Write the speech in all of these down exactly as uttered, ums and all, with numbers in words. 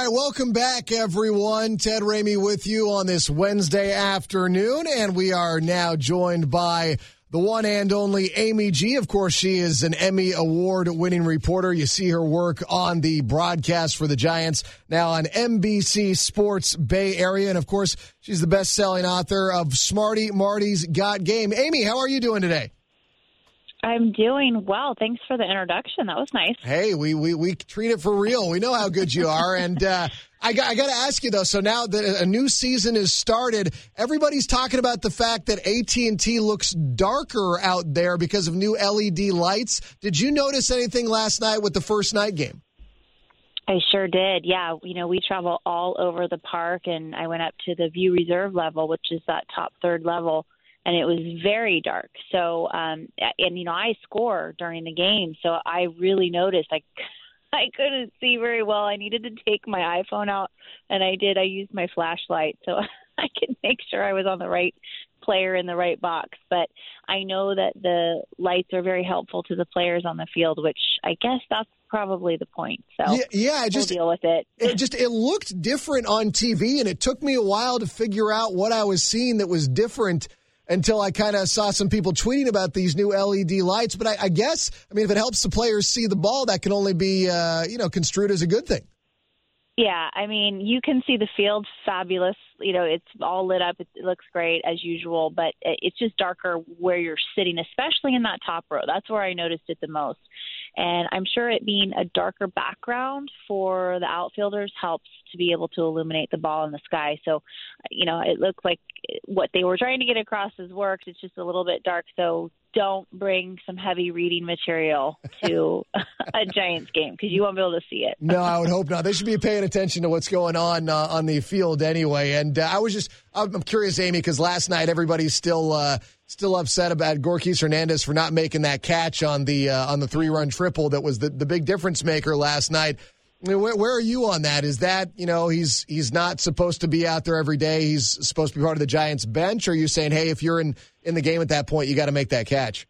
right, welcome back, everyone. Ted Ramey with you on this Wednesday afternoon, and we are now joined by the one and only Amy G. Of course, she is an Emmy Award-winning reporter. You see her work on the broadcast for the Giants, now on N B C Sports Bay Area, and of course, she's the best-selling author of Smarty Marty's Got Game. Amy, how are you doing today? I'm doing well. Thanks for the introduction. That was nice. Hey, we we, we treat it for real. We know how good you are. And uh, I, got, I got to ask you, though, so now that a new season is started, everybody's talking about the fact that A T and T looks darker out there because of new L E D lights. Did you notice anything last night with the first night game? I sure did. Yeah. You know, we travel all over the park, and I went up to the View Reserve level, which is that top third level. And it was very dark. So, um, and, you know, I score during the game. So I really noticed I, I couldn't see very well. I needed to take my iPhone out, and I did. I used my flashlight so I could make sure I was on the right player in the right box. But I know that the lights are very helpful to the players on the field, which I guess that's probably the point. So yeah, yeah I just we'll deal with it. It just it looked different on T V, and it took me a while to figure out what I was seeing that was different until I kind of saw some people tweeting about these new L E D lights. But I, I guess, I mean, if it helps the players see the ball, that can only be, uh, you know, construed as a good thing. Yeah, I mean, you can see the field fabulous. You know, it's all lit up. It, it looks great as usual, but it's just darker where you're sitting, especially in that top row. That's where I noticed it the most. And I'm sure it being a darker background for the outfielders helps to be able to illuminate the ball in the sky. So, you know, it looked like what they were trying to get across has worked. It's just a little bit dark. So don't bring some heavy reading material to a Giants game because you won't be able to see it. No, I would hope not. They should be paying attention to what's going on uh, on the field anyway. And uh, I was just, I'm curious, Amy, because last night everybody's still uh, still upset about Gorkys Hernandez for not making that catch on the uh, on the three run triple that was the, the big difference maker last night. I mean, where, where are you on that? Is that, you know, he's he's not supposed to be out there every day. He's supposed to be part of the Giants bench. Or are you saying, hey, if you're in, in the game at that point, you got to make that catch?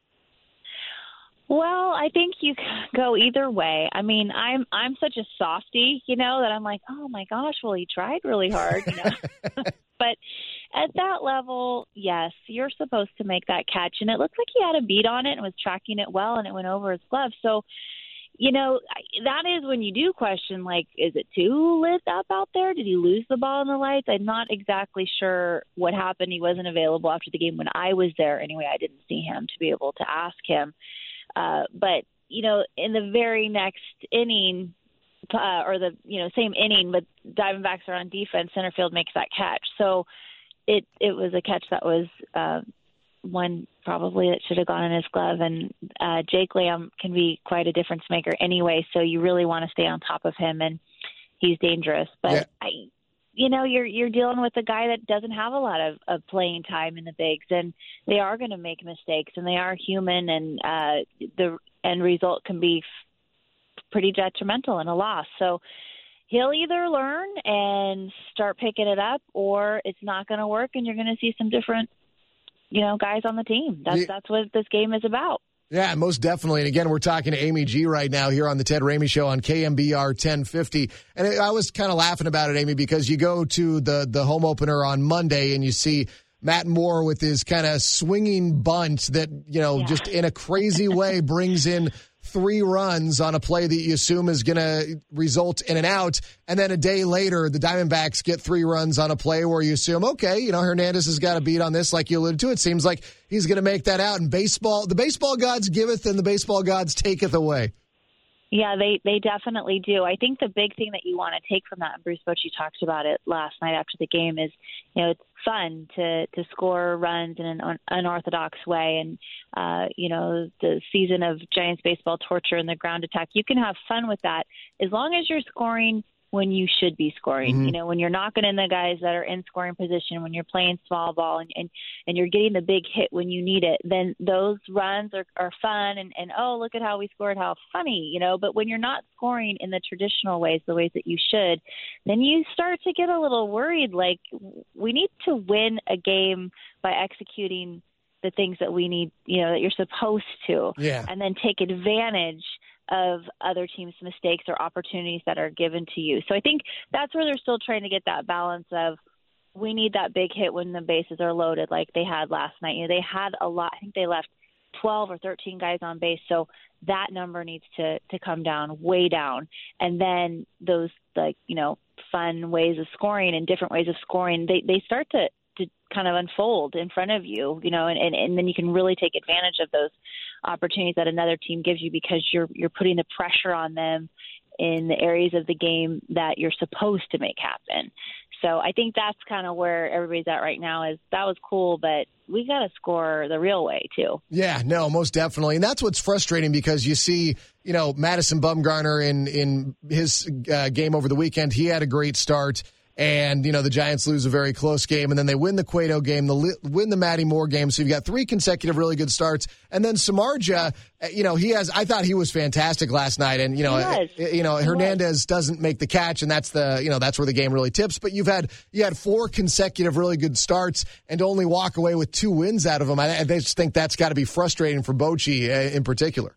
Well, I think you go either way. I mean, I'm I'm such a softie, you know, that I'm like, oh, my gosh, well, he tried really hard. You know? But at that level, yes, you're supposed to make that catch. And it looked like he had a beat on it and was tracking it well, and it went over his glove. So, you know, that is when you do question, like, is it too lit up out there? Did he lose the ball in the lights? I'm not exactly sure what happened. He wasn't available after the game when I was there. Anyway, I didn't see him to be able to ask him. Uh, but, you know, in the very next inning, uh, or the, you know, same inning, but Diamondbacks are on defense, center field makes that catch. So it, it was a catch that was uh, one probably that should have gone in his glove. And uh, Jake Lamb can be quite a difference maker anyway, so you really want to stay on top of him, and he's dangerous. But, yeah. I, you know, you're you're dealing with a guy that doesn't have a lot of, of playing time in the bigs, and they are going to make mistakes, and they are human, and uh, the end result can be f- pretty detrimental and a loss. So he'll either learn and start picking it up, or it's not going to work, and you're going to see some different, you know, guys on the team. That's, yeah. that's what this game is about. Yeah, most definitely. And again, we're talking to Amy G right now here on the Ted Ramey Show on K M B R ten fifty. And I was kind of laughing about it, Amy, because you go to the, the home opener on Monday and you see Matt Moore with his kind of swinging bunt that, you know, yeah. just in a crazy way brings in three runs on a play that you assume is going to result in an out. And then a day later, the Diamondbacks get three runs on a play where you assume, okay, you know, Hernandez has got a beat on this, like you alluded to. It seems like he's going to make that out. And baseball, the baseball gods giveth and the baseball gods taketh away. Yeah, they, they definitely do. I think the big thing that you want to take from that, and Bruce Bochy talked about it last night after the game, is, you know, it's fun to, to score runs in an un- unorthodox way. And, uh, you know, the season of Giants baseball torture and the ground attack, you can have fun with that as long as you're scoring when you should be scoring. Mm-hmm. You know, when you're knocking in the guys that are in scoring position, when you're playing small ball and, and, and you're getting the big hit when you need it, then those runs are, are fun and, and, oh, look at how we scored, how funny, you know. But when you're not scoring in the traditional ways, the ways that you should, then you start to get a little worried. Like, we need to win a game by executing the things that we need, you know, that you're supposed to, yeah. and then take advantage of other teams' mistakes or opportunities that are given to you. So I think that's where they're still trying to get that balance of, we need that big hit when the bases are loaded like they had last night. You know, they had a lot. I think they left twelve or thirteen guys on base. So that number needs to, to come down, way down. And then those, like, you know, fun ways of scoring and different ways of scoring, they, they start to, to kind of unfold in front of you, you know, and, and, and then you can really take advantage of those opportunities that another team gives you because you're you're putting the pressure on them in the areas of the game that you're supposed to make happen. So I think that's kind of where everybody's at right now is that was cool, but we got to score the real way too. Yeah, no, most definitely. And that's what's frustrating because you see, you know, Madison Bumgarner in, in his uh, game over the weekend, he had a great start. And, you know, the Giants lose a very close game, and then they win the Cueto game, they win the Matty Moore game. So you've got three consecutive really good starts. And then Samardzija, you know, he has, I thought he was fantastic last night. And, you know, you know, Hernandez doesn't make the catch, and that's the, you know, that's where the game really tips. But you've had, you had four consecutive really good starts and only walk away with two wins out of them. I, I just think that's got to be frustrating for Bochy in particular.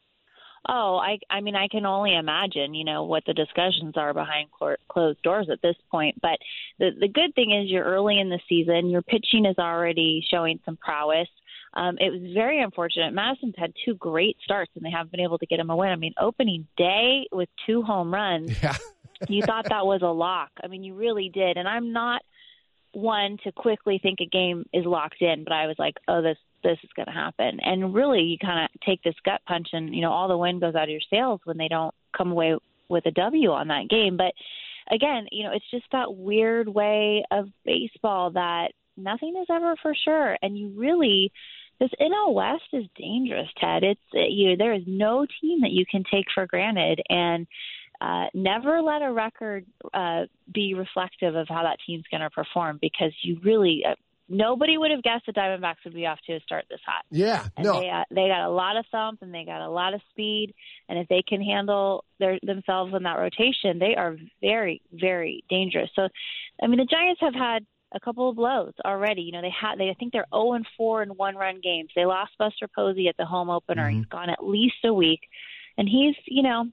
Oh, I I mean, I can only imagine, you know, what the discussions are behind cl- closed doors at this point. But the the good thing is you're early in the season. Your pitching is already showing some prowess. Um, it was very unfortunate. Madison's had two great starts, and they haven't been able to get him a win. I mean, opening day with two home runs, yeah. You thought that was a lock. I mean, you really did. And I'm not one to quickly think a game is locked in, but I was like, oh, this this is going to happen. And really, you kind of take this gut punch and, you know, all the wind goes out of your sails when they don't come away with a W on that game. But again, you know, it's just that weird way of baseball that nothing is ever for sure. And you really, this N L West is dangerous, Ted. It's, you know, there is no team that you can take for granted. And Uh, never let a record uh, be reflective of how that team's going to perform because you really uh, nobody would have guessed the Diamondbacks would be off to a start this hot. Yeah, and no, they, uh, they got a lot of thump and they got a lot of speed, and if they can handle their themselves in that rotation, they are very, very dangerous. So, I mean, the Giants have had a couple of blows already. You know, they had they I think they're oh and four in one-run games. They lost Buster Posey at the home opener. Mm-hmm. He's gone at least a week, and he's you know.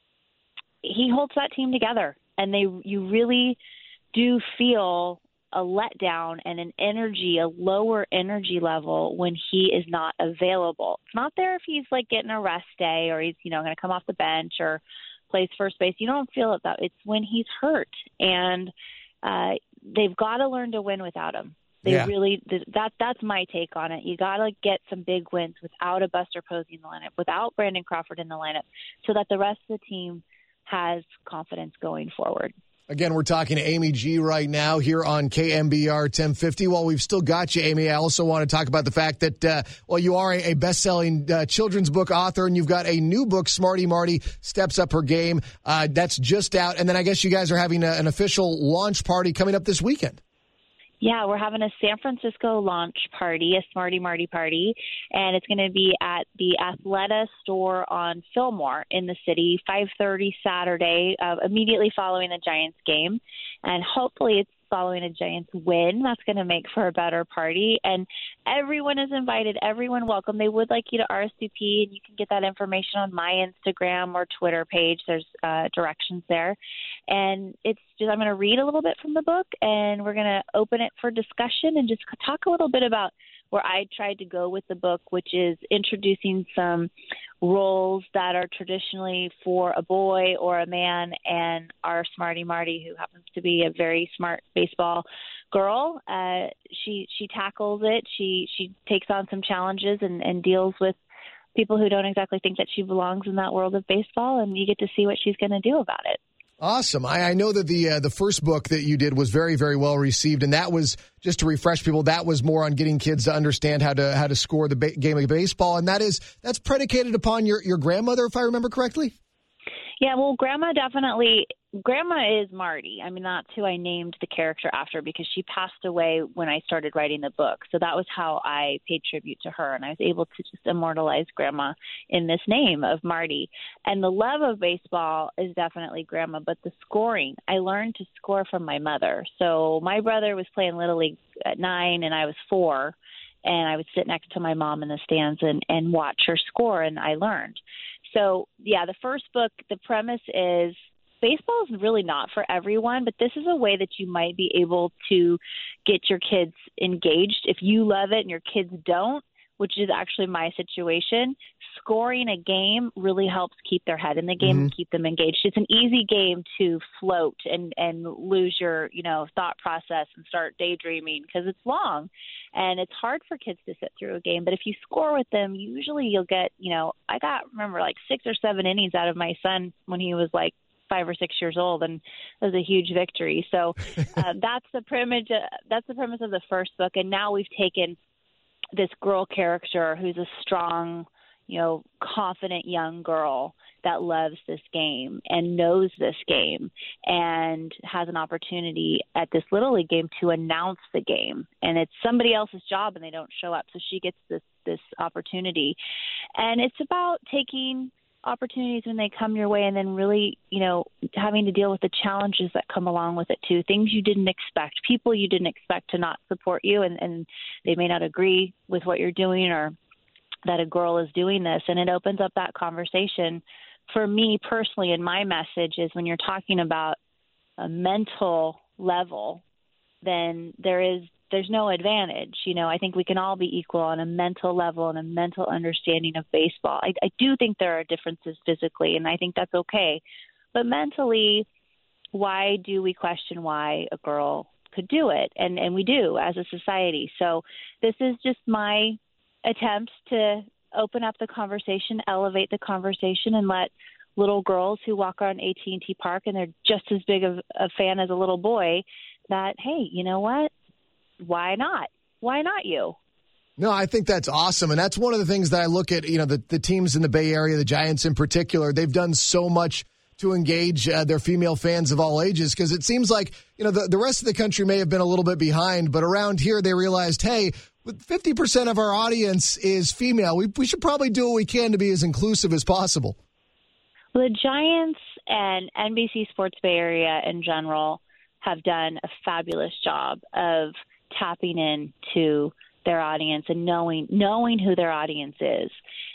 he holds that team together, and they you really do feel a letdown and an energy, a lower energy level when he is not available. It's not there if he's like getting a rest day or he's, you know, going to come off the bench or plays first base. You don't feel it that. It's when he's hurt, and uh, they've got to learn to win without him. They yeah. really that that's my take on it. You got to get some big wins without a Buster Posey in the lineup, without Brandon Crawford in the lineup, so that the rest of the team has confidence going forward. Again, we're talking to Amy G right now here on K M B R ten fifty. While we've still got you, Amy, I also want to talk about the fact that, uh, well, you are a, a best-selling uh, children's book author, and you've got a new book, Smarty Marty Steps Up Her Game. Uh, that's just out. And then I guess you guys are having a, an official launch party coming up this weekend. Yeah, we're having a San Francisco launch party, a Smarty Marty party, and it's going to be at the Athleta store on Fillmore in the city, five thirty Saturday, uh, immediately following the Giants game. And hopefully it's following a Giants win. That's going to make for a better party. And everyone is invited, everyone welcome. They would like you to R S V P, and you can get that information on my Instagram or Twitter page. There's uh, directions there. And it's just, I'm going to read a little bit from the book, and we're going to open it for discussion and just talk a little bit about where I tried to go with the book, which is introducing some roles that are traditionally for a boy or a man, and our Smarty Marty, who happens to be a very smart baseball girl, uh, she she tackles it. She she takes on some challenges and, and deals with people who don't exactly think that she belongs in that world of baseball, and you get to see what she's going to do about it. Awesome. I, I know that the uh, the first book that you did was very, very well received, and that was, just to refresh people, that was more on getting kids to understand how to how to score the ba- game of baseball, and that is that's predicated upon your, your grandmother, if I remember correctly? Yeah, well, Grandma definitely, Grandma is Marty. I mean, that's who I named the character after because she passed away when I started writing the book. So that was how I paid tribute to her, and I was able to just immortalize Grandma in this name of Marty. And the love of baseball is definitely Grandma, but the scoring, I learned to score from my mother. So my brother was playing Little League at nine, and I was four, and I would sit next to my mom in the stands and, and watch her score, and I learned. So, yeah, the first book, the premise is baseball is really not for everyone, but this is a way that you might be able to get your kids engaged. If you love it and your kids don't, which is actually my situation, scoring a game really helps keep their head in the game mm-hmm. and keep them engaged. It's an easy game to float and, and lose your, you know, thought process and start daydreaming because it's long and it's hard for kids to sit through a game. But if you score with them, usually you'll get, you know, I got, remember, like six or seven innings out of my son when he was like five or six years old, and it was a huge victory. So uh, that's the premise. Uh, that's the premise of the first book. And now we've taken this girl character who's a strong, you know, confident young girl that loves this game and knows this game and has an opportunity at this Little League game to announce the game. And it's somebody else's job and they don't show up. So she gets this, this opportunity. And it's about taking opportunities when they come your way and then really, you know, having to deal with the challenges that come along with it too. Things you didn't expect, people you didn't expect to not support you, and, and they may not agree with what you're doing or that a girl is doing this. And it opens up that conversation. For me personally, and my message is when you're talking about a mental level, then there is there's no advantage. You know, I think we can all be equal on a mental level and a mental understanding of baseball. I, I do think there are differences physically, and I think that's okay. But mentally, why do we question why a girl could do it? And and we do as a society. So this is just my attempt to open up the conversation, elevate the conversation, and let little girls who walk around A T and T Park and they're just as big of a fan as a little boy that, hey, you know what? Why not? Why not you? No, I think that's awesome. And that's one of the things that I look at, you know, the, the teams in the Bay Area, the Giants in particular, they've done so much to engage uh, their female fans of all ages, because it seems like, you know, the, the rest of the country may have been a little bit behind, but around here they realized, hey, with fifty percent of our audience is female, we, we should probably do what we can to be as inclusive as possible. Well, the Giants and N B C Sports Bay Area in general have done a fabulous job of tapping into their audience and knowing knowing who their audience is.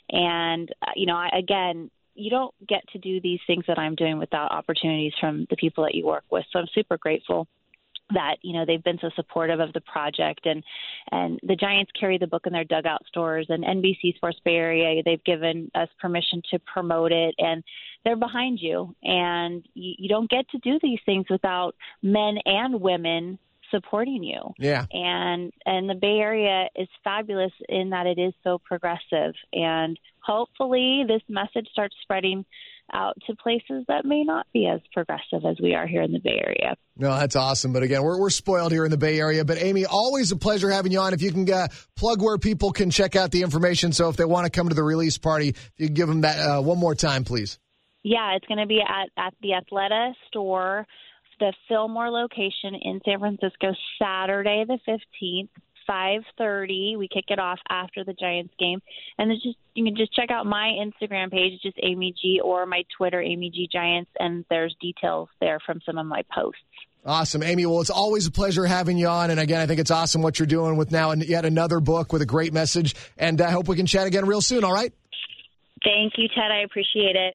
And, uh, you know, I, again, you don't get to do these things that I'm doing without opportunities from the people that you work with. So I'm super grateful that, you know, they've been so supportive of the project. And, and the Giants carry the book in their dugout stores, and N B C Sports Bay Area, they've given us permission to promote it, and they're behind you. And you, you don't get to do these things without men and women supporting you. Yeah. And and the Bay Area is fabulous in that it is so progressive. And hopefully this message starts spreading out to places that may not be as progressive as we are here in the Bay Area. No, that's awesome. But again, we're we're spoiled here in the Bay Area. But Amy, always a pleasure having you on. If you can uh, plug where people can check out the information. So if they want to come to the release party, if you can give them that uh, one more time, please. Yeah, it's going to be at, at the Athleta store, the Fillmore location in San Francisco, Saturday the fifteenth, five thirty. We kick it off after the Giants game. And it's just you can just check out my Instagram page, it's just Amy G, or my Twitter, Amy G Giants, and there's details there from some of my posts. Awesome, Amy. Well, it's always a pleasure having you on. And again, I think it's awesome what you're doing with now and yet another book with a great message. And I hope we can chat again real soon, all right? Thank you, Ted. I appreciate it.